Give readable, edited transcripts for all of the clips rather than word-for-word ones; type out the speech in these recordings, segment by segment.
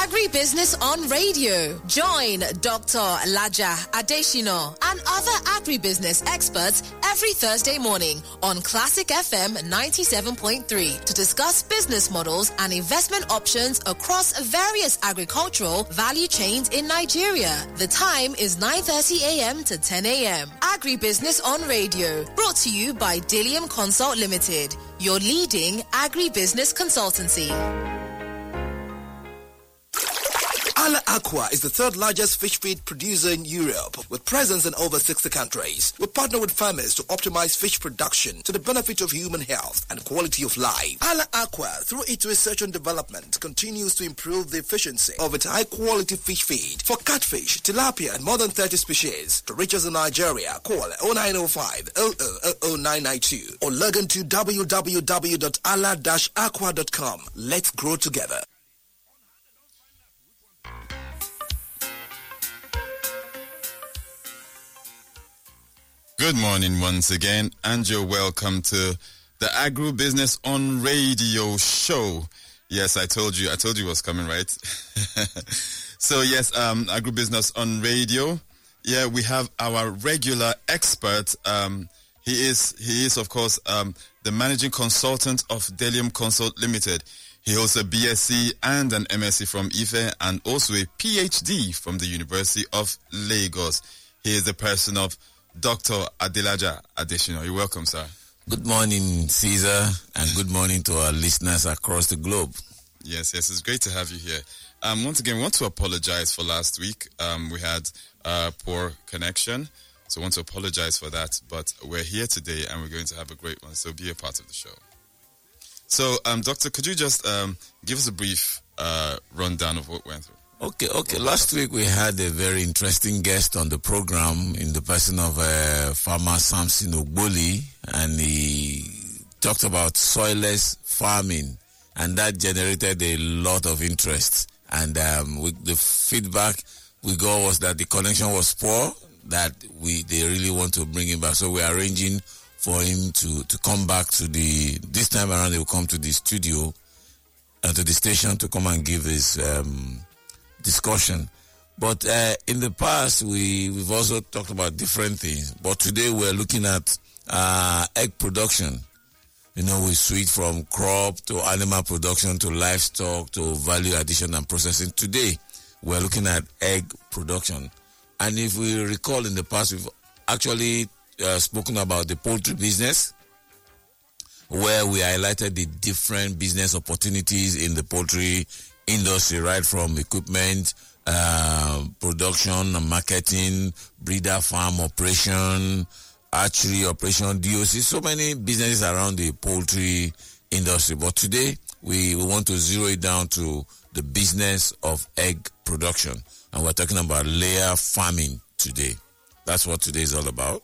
Agribusiness on Radio. Join Dr. Laja Adeshino and other agribusiness experts every Thursday morning on Classic FM 97.3 to discuss business models and investment options across various agricultural value chains in Nigeria. The time is 9:30 a.m. to 10 a.m. Agribusiness on Radio, brought to you by Dillium Consult Limited, your leading agribusiness consultancy. Ala Aqua is the third largest fish feed producer in Europe, with presence in over 60 countries. We partner with farmers to optimize fish production to the benefit of human health and quality of life. Ala Aqua, through its research and development, continues to improve the efficiency of its high-quality fish feed for catfish, tilapia, and more than 30 species. To reach us in Nigeria, call 0905 000992 or log on to www.ala-aqua.com. Let's grow together. Good morning once again, and you're welcome to the Agribusiness on Radio show. Yes, I told you it was coming, right? So yes, Agribusiness on Radio. Yeah, we have our regular expert. He is of course the managing consultant of Dillium Consult Limited. He holds a BSc and an MSc from IFE and also a PhD from the University of Lagos. He is the person of Dr. Adelaja Adeshino. You're welcome, sir. Good morning, Caesar, and good morning to our listeners across the globe. Yes, it's great to have you here. Once again, we want to apologize for last week. We had poor connection, so I want to apologize for that. But we're here today, and we're going to have a great one, so be a part of the show. So, Doctor, could you just give us a brief rundown of what went through? Okay. Last week we had a very interesting guest on the program in the person of farmer Samson Ogboli, and he talked about soilless farming, and that generated a lot of interest. And the feedback we got was that the connection was poor, that they really want to bring him back. So we're arranging for him to come back to this time around he will come to the studio and to the station to come and give his discussion. But in the past we've also talked about different things, but today we're looking at egg production. We switch from crop to animal production to livestock to value addition and processing. Today we're looking at egg production, and if we recall, in the past we've actually spoken about the poultry business, where we highlighted the different business opportunities in the poultry industry, right from equipment, production and marketing, breeder farm operation, hatchery operation, DOC, so many businesses around the poultry industry. But today, we want to zero it down to the business of egg production. And we're talking about layer farming today. That's what today is all about.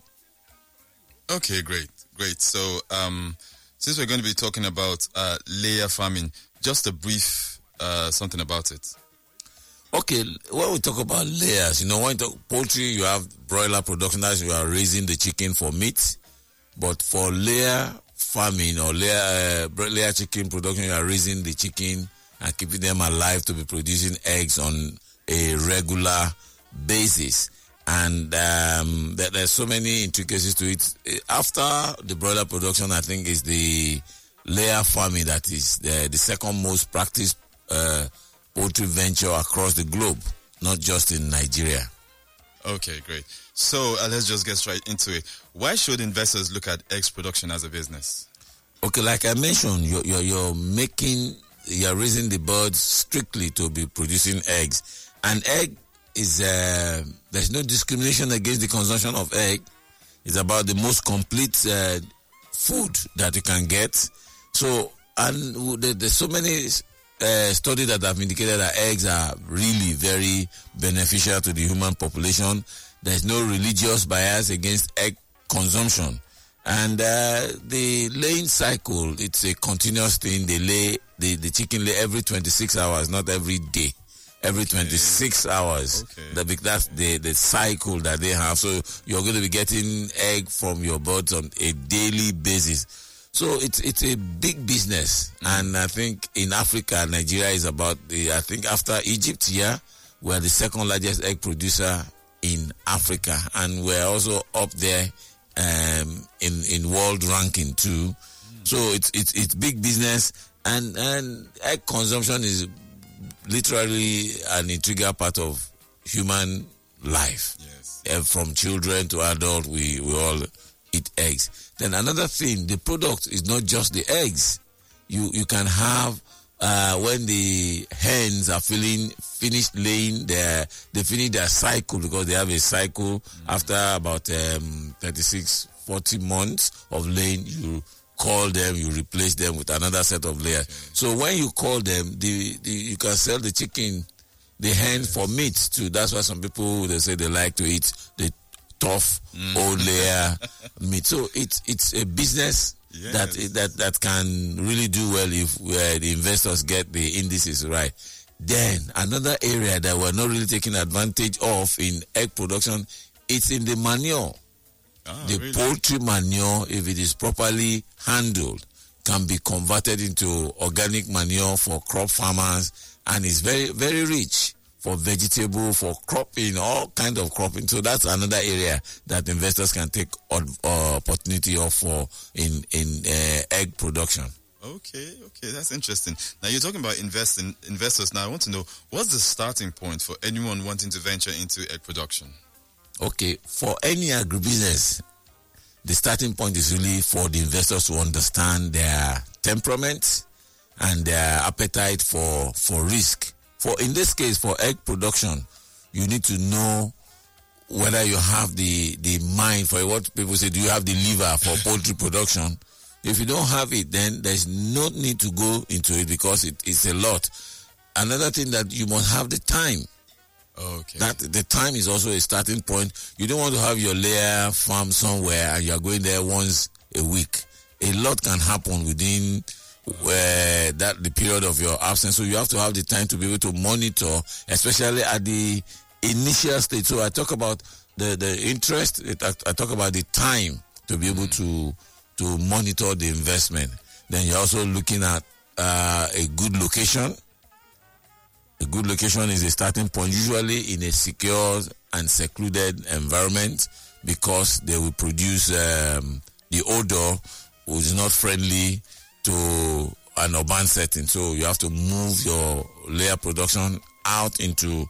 Okay, great. So, since we're going to be talking about layer farming, just a brief something about it. Okay, when we talk about layers, when you talk poultry, you have broiler production, that's you are raising the chicken for meat. But for layer farming or layer chicken production, you are raising the chicken and keeping them alive to be producing eggs on a regular basis. And there's so many intricacies to it. After the broiler production, I think is the layer farming that is the second most practiced poultry venture across the globe, not just in Nigeria. Okay, great. So let's just get straight into it. Why should investors look at eggs production as a business? Okay, like I mentioned, you're raising the birds strictly to be producing eggs. And egg is there's no discrimination against the consumption of egg. It's about the most complete food that you can get. So, and there's so many studies that have indicated that eggs are really very beneficial to the human population. There's no religious bias against egg consumption. And the laying cycle, it's a continuous thing. The chicken lay every 26 hours, not every day. Every 26 hours. Okay. That's the cycle that they have. So you're going to be getting egg from your birds on a daily basis. So it's a big business, and I think in Africa, Nigeria is about I think after Egypt here, we're the second largest egg producer in Africa, and we're also up there in world ranking too. So it's big business, and egg consumption is literally an integral part of human life. Yes. From children to adult, we all eat eggs. Then another thing, the product is not just the eggs. You can have when the hens are finished laying, they finish their cycle, because they have a cycle. After about 36, 40 months of laying, you call them, you replace them with another set of layers. Okay. So when you call them, you can sell the chicken, the hen, for meat too. That's why some people, they say they like to eat the tough old layer meat. So it's a business that can really do well if the investors get the indices right. Then another area that we're not really taking advantage of in egg production, it's in the manure. The poultry manure, if it is properly handled, can be converted into organic manure for crop farmers, and is very, very rich for vegetable, for cropping, all kind of cropping. So that's another area that investors can take opportunity of for in egg production. Okay, that's interesting. Now you're talking about investors. Now I want to know, what's the starting point for anyone wanting to venture into egg production? Okay, for any agribusiness, the starting point is really for the investors to understand their temperament and their appetite for risk. For in this case, for egg production, you need to know whether you have the mind for what people say. Do you have the liver for poultry production? If you don't have it, then there's no need to go into it, because it's a lot. Another thing, that you must have the time. Okay. That the time is also a starting point. You don't want to have your layer farm somewhere and you're going there once a week. A lot can happen within the period of your absence. So you have to have the time to be able to monitor, especially at the initial stage. So I talk about the interest. I talk about the time to be able to monitor the investment. Then you're also looking at a good location. A good location is a starting point, usually in a secure and secluded environment, because they will produce the odor, which is not friendly to an urban setting. So you have to move your layer production out into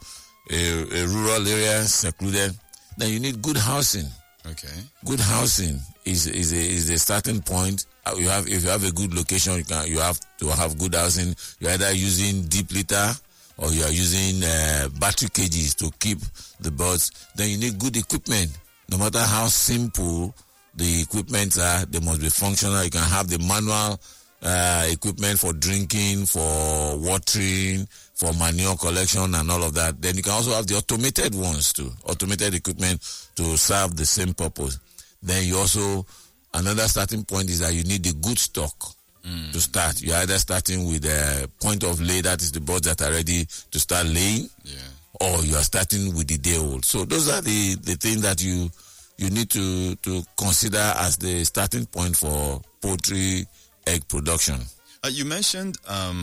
a rural area, secluded. Then you need good housing. Okay. Good housing is a starting point. If you have a good location, you have to have good housing. You're either using deep litter, or you are using battery cages to keep the birds. Then you need good equipment. No matter how simple the equipment are, they must be functional. You can have the manual equipment for drinking, for watering, for manure collection and all of that. Then you can also have the automated ones too, automated equipment to serve the same purpose. Then you also, another starting point is that you need the good stock. To start. You're either starting with a point of lay, that is the birds that are ready to start laying, or you are starting with the day old. So those are the things that you need to consider as the starting point for poultry egg production. You mentioned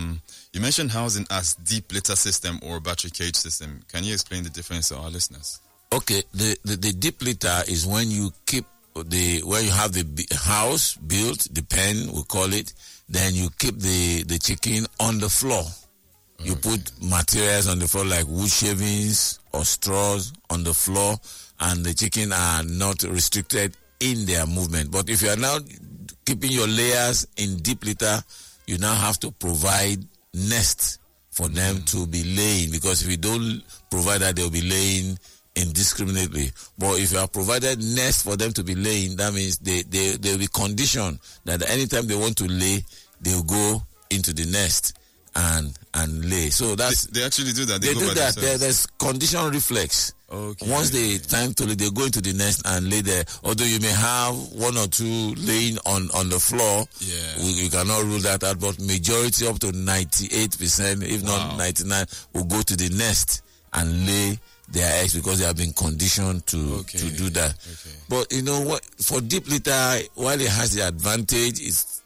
housing as deep litter system or battery cage system. Can you explain the difference to our listeners? Okay, the deep litter is when you keep when you have the house built, the pen we call it, then you keep the chicken on the floor. Okay. You put materials on the floor like wood shavings or straws on the floor, and the chicken are not restricted in their movement. But if you are now keeping your layers in deep litter, you now have to provide nests for them to be laying, because if you don't provide that, they'll be laying indiscriminately. But if you have provided nests for them to be laying, that means they'll be conditioned that anytime they want to lay, they'll go into the nest and lay. So that's they actually do that. They do that. There's condition reflex. Okay. Once they time to lay, they go into the nest and lay there. Although you may have one or two laying on the floor, you cannot rule that out. But majority, up to 98%, if not 99%, will go to the nest and lay their eggs because they have been conditioned to do that. Okay. But you know what? For deep litter, while it has the advantage,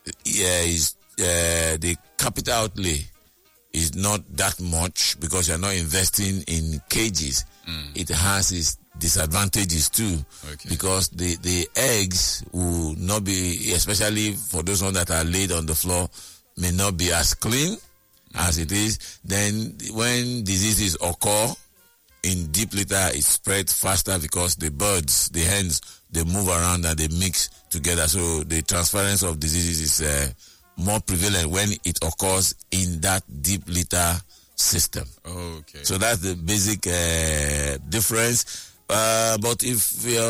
the capital outlay is not that much because you're not investing in cages. It has its disadvantages too, because the eggs will not be, especially for those ones that are laid on the floor, may not be as clean as it is. Then when diseases occur in deep litter, it spreads faster because the birds, the hens, they move around and they mix together. So the transference of diseases is more prevalent when it occurs in that deep litter system. Okay. So that's the basic difference. But if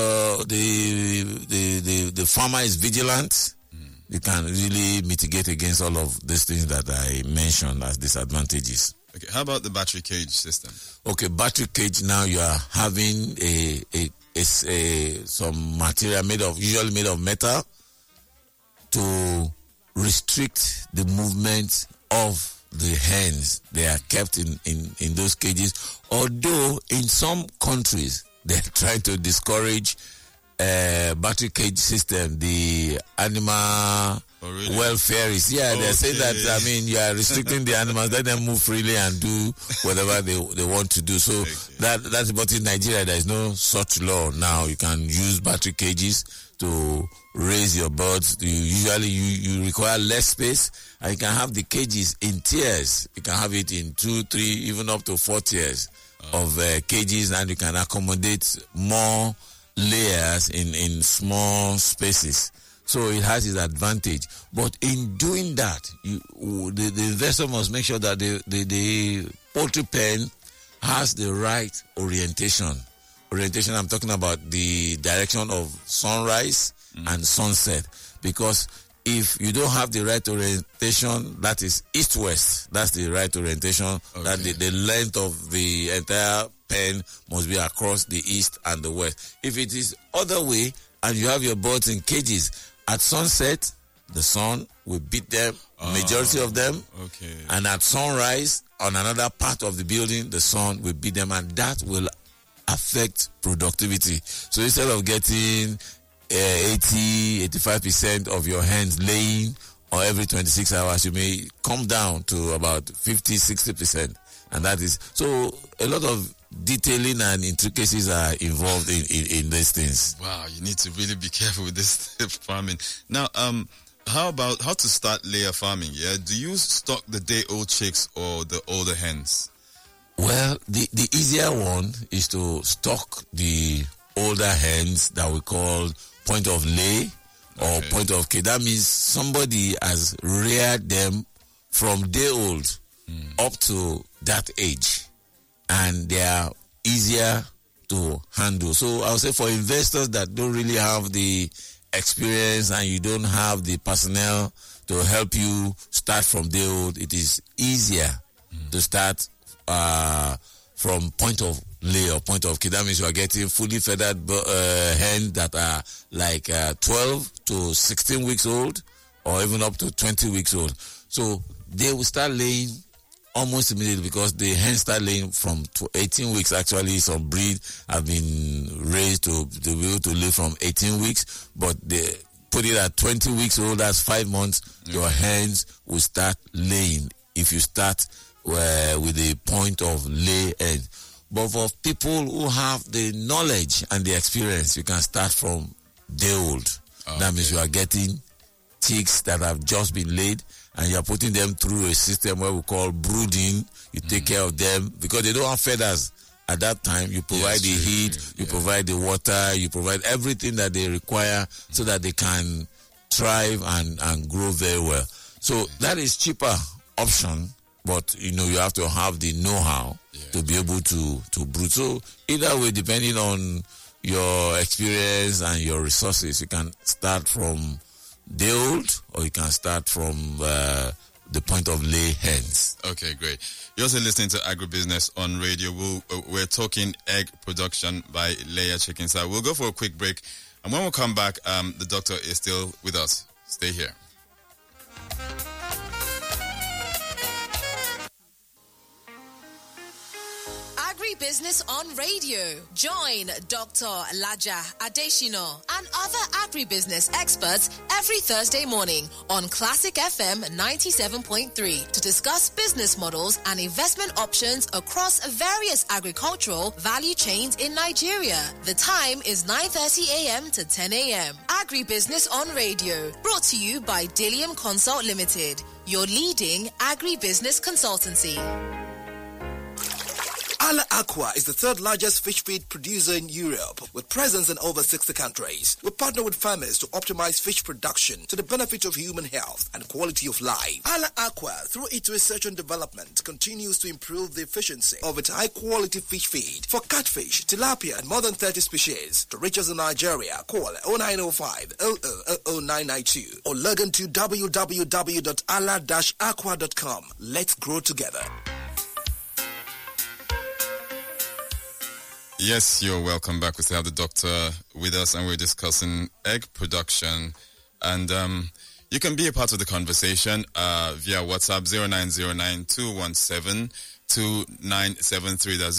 the farmer is vigilant, you can really mitigate against all of these things that I mentioned as disadvantages. Okay. How about the battery cage system? Okay, battery cage, now you are having some material usually made of metal to restrict the movement of the hens. They are kept in those cages. Although in some countries they're trying to discourage battery cage system, the animal welfare is. Yeah, they say that, you are restricting the animals, let them move freely and do whatever they want to do. So that's about in Nigeria. There is no such law now. You can use battery cages to raise your birds. You require less space, and you can have the cages in tiers. You can have it in 2, 3, even up to 4 tiers of cages, and you can accommodate more layers in small spaces. So it has its advantage. But in doing that, the investor must make sure that the poultry pen has the right orientation. Orientation, I'm talking about the direction of sunrise and sunset. Because if you don't have the right orientation, that is east-west, that's the right orientation, that the length of the entire pen must be across the east and the west. If it is other way, and you have your birds in cages, at sunset, the sun will beat them, majority of them. Okay. And at sunrise, on another part of the building, the sun will beat them, and that will affect productivity. So instead of getting 80-85% of your hens laying or every 26 hours, you may come down to about 50-60%. And that is, so a lot of detailing and intricacies are involved in these things. Wow, you need to really be careful with this farming. Now, how to start layer farming? Yeah, do you stock the day-old chicks or the older hens? Well, the easier one is to stock the older hens that we call point of lay or point of cage. That means somebody has reared them from day old up to that age, and they are easier to handle. So I'll say for investors that don't really have the experience and you don't have the personnel to help you start from day old, it is easier to start from point of lay or point of cage. That means you are getting fully feathered hens that are like 12 to 16 weeks old or even up to 20 weeks old. So they will start laying almost immediately because the hens start laying from 18 weeks. Actually, some breed have been raised to be able to lay from 18 weeks, but they put it at 20 weeks old, that's 5 months, your hens will start laying if you start with a point of lay end. But for people who have the knowledge and the experience, you can start from day old. That means you are getting chicks that have just been laid, and you are putting them through a system where we call brooding. You take care of them because they don't have feathers at that time. You provide the heat, you provide the water, you provide everything that they require so that they can thrive and grow very well. So that is cheaper option, but you have to have the know-how to be able to brood. So either way, depending on your experience and your resources, you can start from day old, or you can start from the point of lay hens. Okay, great. You're also listening to Agribusiness on radio. We're talking egg production by layer chicken. So we'll go for a quick break, and when we come back, the doctor is still with us. Stay here. Agribusiness on Radio. Join Dr. Laja Adeshino and other agribusiness experts every Thursday morning on Classic FM 97.3 to discuss business models and investment options across various agricultural value chains in Nigeria. The time is 9:30 a.m. to 10 a.m. Agribusiness on Radio, brought to you by Dillium Consult Limited, your leading agribusiness consultancy. Ala Aqua is the third largest fish feed producer in Europe, with presence in over 60 countries. We partner with farmers to optimize fish production to the benefit of human health and quality of life. Ala Aqua, through its research and development, continues to improve the efficiency of its high-quality fish feed for catfish, tilapia, and more than 30 species. To reach us in Nigeria, call 0905 000992 or log on to www.ala-aqua.com. Let's grow together. Yes, you're welcome back. We still have the doctor with us and we're discussing egg production. And you can be a part of the conversation via WhatsApp 0909-217-2973. That's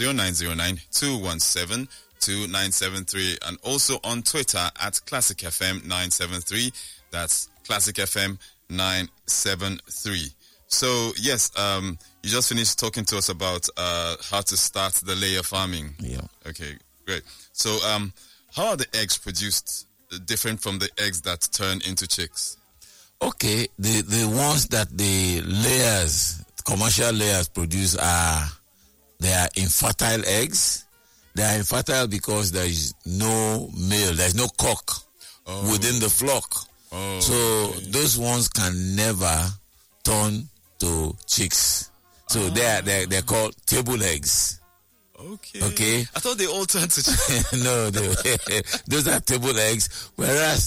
0909-217-2973. And also on Twitter at Classic FM 973. That's Classic FM 973. So, yes, you just finished talking to us about how to start the layer farming. Yeah. Okay, great. So, how are the eggs produced different from the eggs that turn into chicks? Okay, the ones that the layers, commercial layers produce they are infertile eggs. They are infertile because there is no male, there is no cock within the flock. Oh, so okay. those ones can never turn to chicks. So they're called table eggs. Okay. I thought they all turned to chicks. No, those are table eggs. Whereas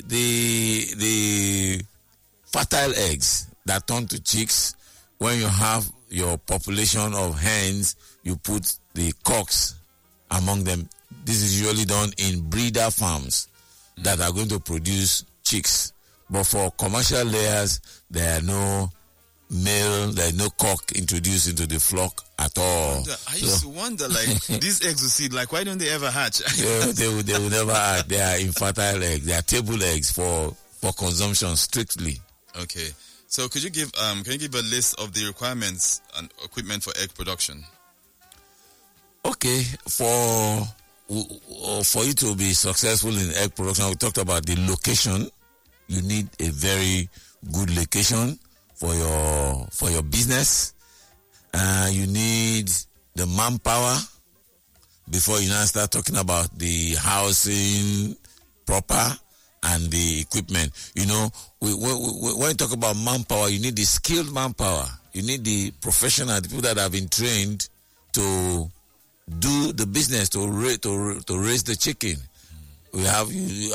the fertile eggs that turn to chicks, when you have your population of hens, you put the cocks among them. This is usually done in breeder farms that are going to produce chicks. But for commercial layers, there are no male, there is no cock introduced into the flock at all. I used to wonder, these eggs will see, why don't they ever hatch? they will never hatch. They are infertile eggs. They are table eggs for consumption strictly. Okay. So could you give can you give a list of the requirements and equipment for egg production? Okay. For you to be successful in egg production, we talked about the location. You need a very good location for your business. You need the manpower before you now start talking about the housing proper and the equipment. You know, when you talk about manpower, you need the skilled manpower. You need the professional, the people that have been trained to do the business, to raise the chicken. You have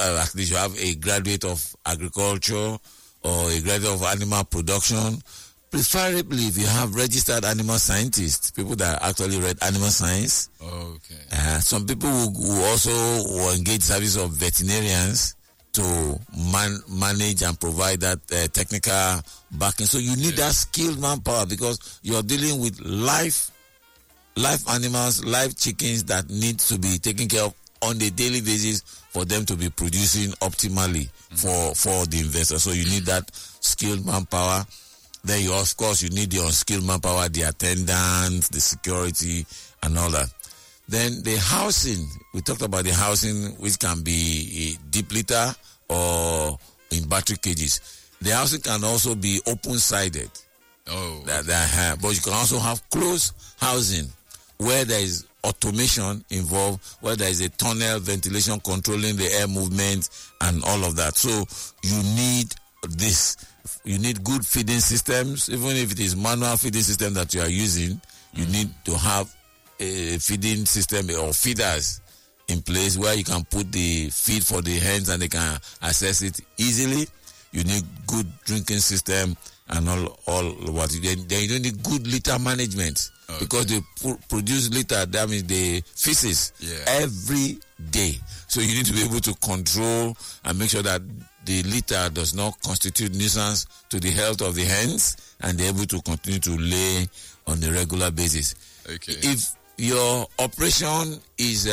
a graduate of agriculture or a graduate of animal production. Preferably, if you have registered animal scientists, people that actually read animal science. Okay. Some people who also will engage service of veterinarians to manage and provide that technical backing. So you need that skilled manpower because you're dealing with live animals, live chickens that need to be taken care of on a daily basis for them to be producing optimally for the investor. So you need that skilled manpower. Then you need the unskilled manpower, the attendants, the security, and all that. Then the housing, we talked about the housing, which can be deep litter or in battery cages. The housing can also be open-sided. But you can also have closed housing where there is automation involved, where there is a tunnel ventilation controlling the air movement and all of that. So you need this. You need good feeding systems. Even if it is manual feeding system that you are using, you need to have a feeding system or feeders in place where you can put the feed for the hens and they can access it easily. You need good drinking system and all what. Then you need good litter management. Okay. Because they produce litter, that means the feces every day. So you need to be able to control and make sure that the litter does not constitute nuisance to the health of the hens and they're able to continue to lay on a regular basis. Okay. If your operation is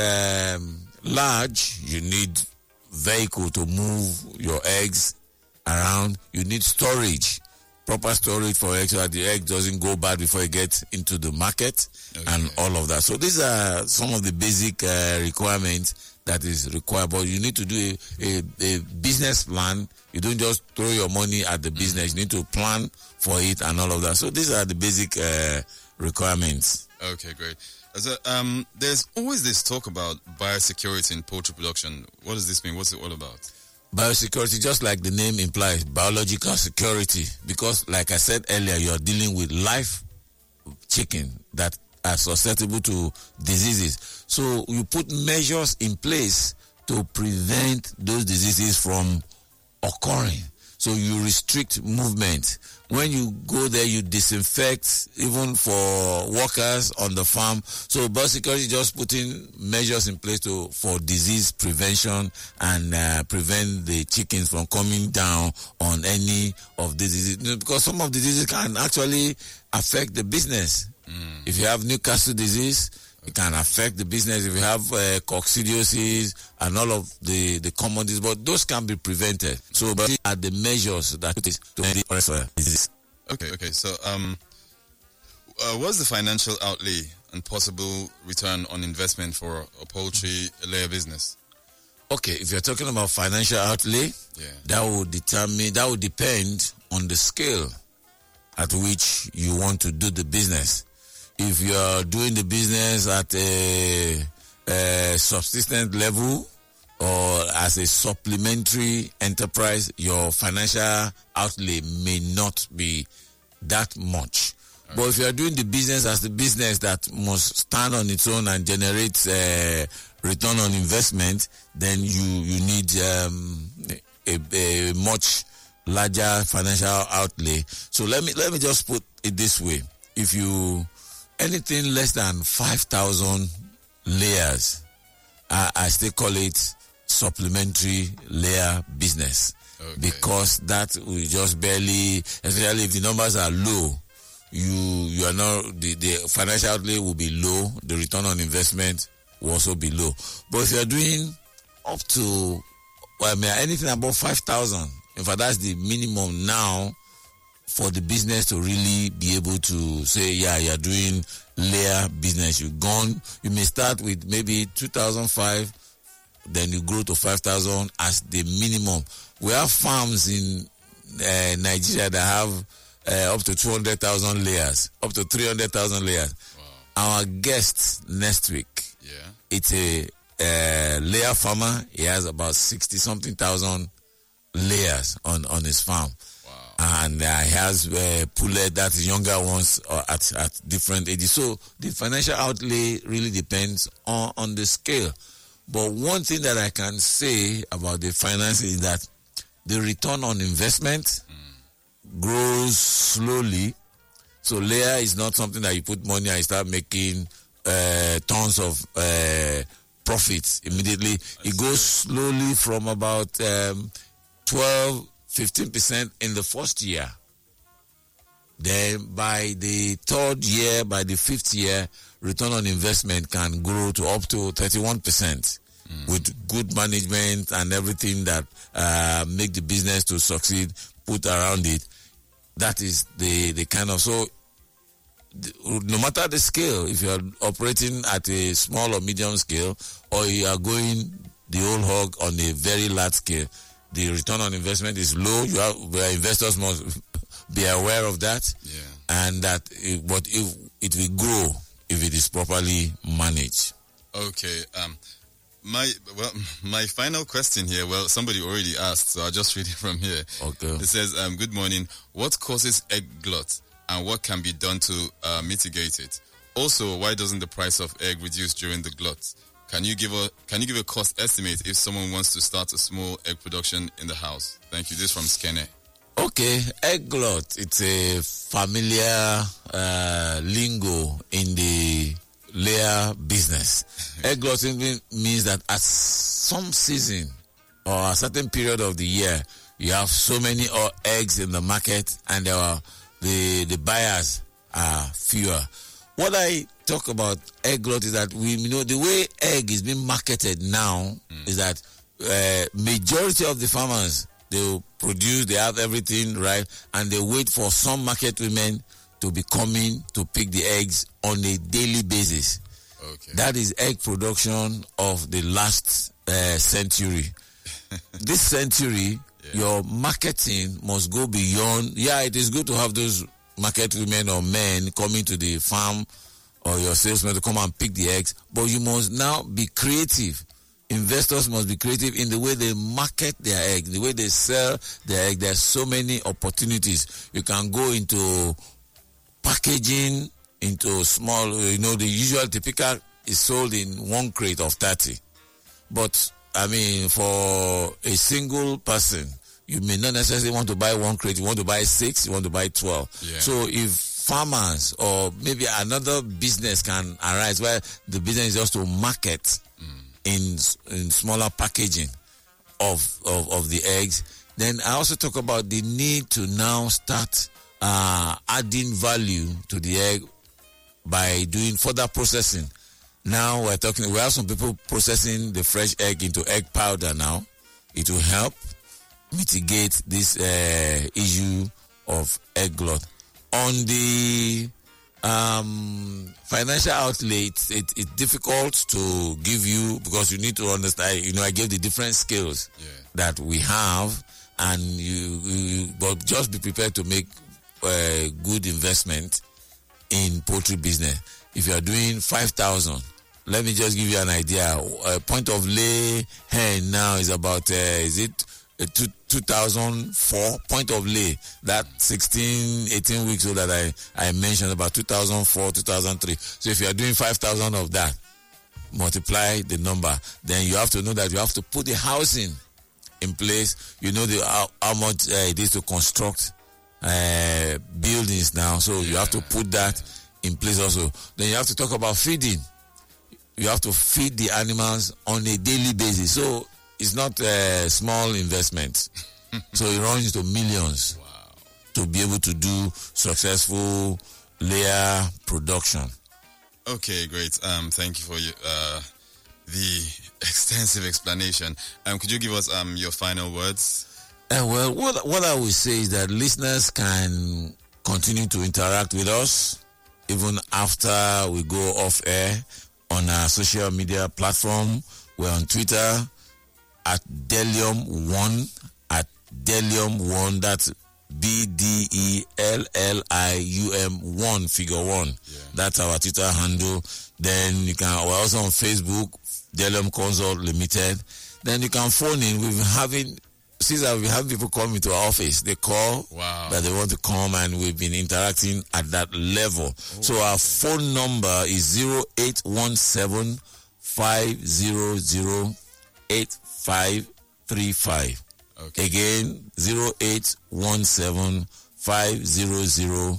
large, you need vehicle to move your eggs around. You need storage, proper storage for eggs so that the egg doesn't go bad before it gets into the market, and all of that. So these are some of the basic requirements that is required. But you need to do a business plan. You don't just throw your money at the business. You need to plan for it and all of that. So these are the basic requirements. Okay, great. So, there's always this talk about biosecurity in poultry production. What does this mean? What's it all about? Biosecurity, just like the name implies, biological security. Because, like I said earlier, you are dealing with live chicken that are susceptible to diseases. So you put measures in place to prevent those diseases from occurring. So you restrict movement. When you go there, you disinfect even for workers on the farm. So biosecurity just putting measures in place for disease prevention and prevent the chickens from coming down on any of the diseases. Because some of the diseases can actually affect the business. If you have Newcastle disease, it can affect the business. If you have coccidiosis and all of the common diseases, but those can be prevented. So, but are the measures that it is to end the disease. Okay. So, what's the financial outlay and possible return on investment for a poultry layer business? Okay, if you're talking about financial outlay, that will depend on the scale at which you want to do the business. If you are doing the business at a subsistence level or as a supplementary enterprise, your financial outlay may not be that much. But if you are doing the business as the business that must stand on its own and generate return on investment, then you need a much larger financial outlay. So let me just put it this way: if you anything less than 5,000 layers, I still call it supplementary layer business, because that will just barely, especially if the numbers are low, you are not, the financial outlay will be low, the return on investment will also be low. But if you are doing up to, anything above 5,000, in fact, that's the minimum now for the business to really be able to say, you're doing layer business. You may start with maybe 2,005, then you grow to 5,000 as the minimum. We have farms in Nigeria that have up to 200,000 layers, up to 300,000 layers. Wow. Our guest next week, it's a layer farmer. He has about 60-something thousand layers on his farm. And he has pullet, that's younger ones at different ages. So the financial outlay really depends on the scale. But one thing that I can say about the finance is that the return on investment grows slowly. So layer is not something that you put money and you start making tons of profits immediately. It goes slowly from about 15% in the first year. Then by the third year, by the fifth year, return on investment can grow to up to 31% with good management and everything that make the business to succeed put around it. That is the kind of, so no matter the scale, if you are operating at a small or medium scale, or you are going the whole hog on a very large scale, the return on investment is low. Investors must be aware of that, and that. But if it will grow if it is properly managed. Okay. My final question here. Well, somebody already asked, so I'll just read it from here. Okay. It says, "Good morning. What causes egg glut, and what can be done to mitigate it? Also, why doesn't the price of egg reduce during the glut? Can you give a cost estimate if someone wants to start a small egg production in the house? Thank you." This is from Skene. Okay, egg glut. It's a familiar lingo in the layer business. Egg glut simply means that at some season or a certain period of the year, you have so many eggs in the market, and the buyers are fewer. what I talk about egg glut is that the way egg is being marketed now is that majority of the farmers, they produce, they have everything right, and they wait for some market women to be coming to pick the eggs on a daily basis. Okay. That is egg production of the last century. This century, your marketing must go beyond. Yeah, it is good to have those market women or men coming to the farm or your salesman to come and pick the eggs, but you must now be creative. Investors must be creative in the way they market their egg, the way they sell their egg. There's so many opportunities. You can go into packaging, into small, the usual typical is sold in one crate of 30. But, for a single person, you may not necessarily want to buy one crate. You want to buy 6, you want to buy 12. Yeah. So if farmers or maybe another business can arise where the business is just to market in smaller packaging of the eggs, then I also talk about the need to now start adding value to the egg by doing further processing. Now we have some people processing the fresh egg into egg powder now. It will help mitigate this issue of egg glut. On the financial outlay, it's difficult to give you because you need to understand. I gave the different skills that we have, and but just be prepared to make good investment in poultry business. If you are doing 5,000, let me just give you an idea. Point of lay hen now is about 2004 point of lay, that 16-18 weeks old that I mentioned, about 2004 2003. So if you are doing 5,000 of that, multiply the number, then you have to know that you have to put the housing in place. How much it is to construct buildings now, so you have to put that in place also. Then you have to talk about feeding. You have to feed the animals on a daily basis. So it's not a small investment. So it runs into millions to be able to do successful layer production. Okay, great. Thank you for the extensive explanation. Could you give us your final words? Well, what I will say is that listeners can continue to interact with us even after we go off air on our social media platform. We're on Twitter at Delium1, that's BDELLIUM1, figure 1. Yeah. That's our Twitter handle. Then we're also on Facebook, Delium Consult Limited. Then you can phone in. We've been having people come into our office. They call that they want to come, and we've been interacting at that level. So our phone number is 0817 500 8535. Okay. Again, 0817 500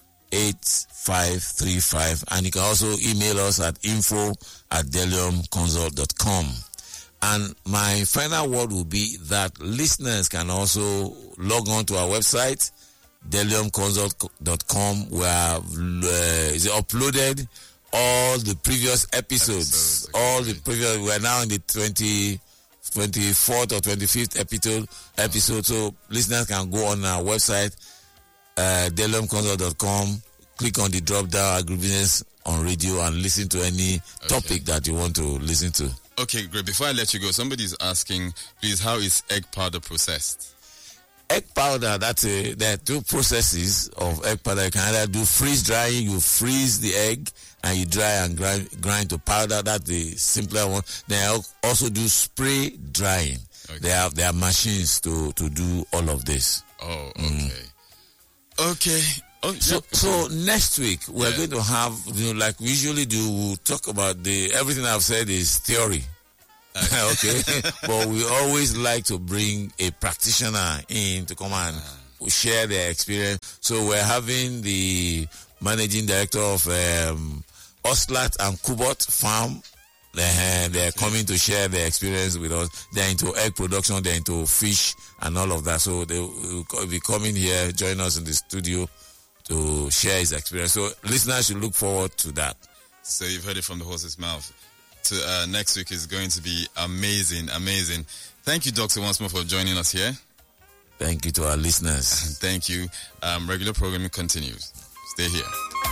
8535. And you can also email us at info@deliumconsult.com. And my final word will be that listeners can also log on to our website, deliumconsult.com, where is uploaded all the previous episodes. We're now in the 24th or 25th episode. So listeners can go on our website, deliumconsult.com, click on the drop down agribusiness on radio, and listen to any topic that you want to listen to. Okay, great. Before I let you go, somebody's asking, please, how is egg powder processed? Egg powder, there are two processes of egg powder. You can either do freeze drying, you freeze the egg and you dry and grind to powder. That's the simpler one. Then I also do spray drying. Okay. There are machines to do all of this. Oh, okay. Okay. Oh, so next week we're going to have, like we usually do, we'll talk about everything I've said is theory. Okay. But we always like to bring a practitioner in to come and share their experience. So we're having the managing director of Oslat and Kubot Farm. They're coming to share their experience with us. They're into egg production, they're into fish and all of that. So they will be coming here, join us in the studio to share his experience. So listeners should look forward to that. So you've heard it from the horse's mouth. Next week is going to be amazing. Thank you, Doctor, once more for joining us here. Thank you to our listeners. Thank you. Regular programming continues. Stay here.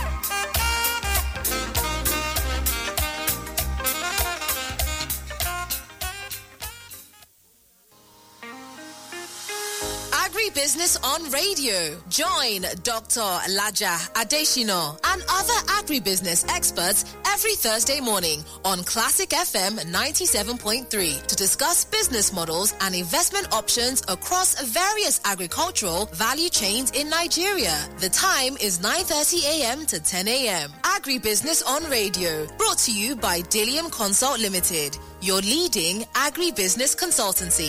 Agribusiness on Radio. Join Dr. Laja Adeshino and other agribusiness experts every Thursday morning on Classic FM 97.3 to discuss business models and investment options across various agricultural value chains in Nigeria. The time is 9:30 a.m. to 10 a.m. Agribusiness on Radio, brought to you by Dilium Consult Limited, your leading agribusiness consultancy.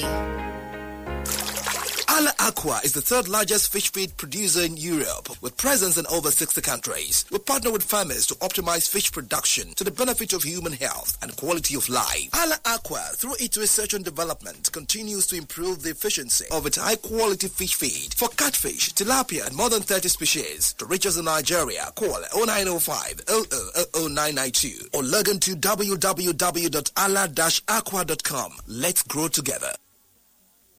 Ala Aqua is the third largest fish feed producer in Europe, with presence in over 60 countries. We partner with farmers to optimize fish production to the benefit of human health and quality of life. Ala Aqua, through its research and development, continues to improve the efficiency of its high-quality fish feed for catfish, tilapia, and more than 30 species. To reach us in Nigeria, call 0905 000992 or log on to www.ala-aqua.com. Let's grow together.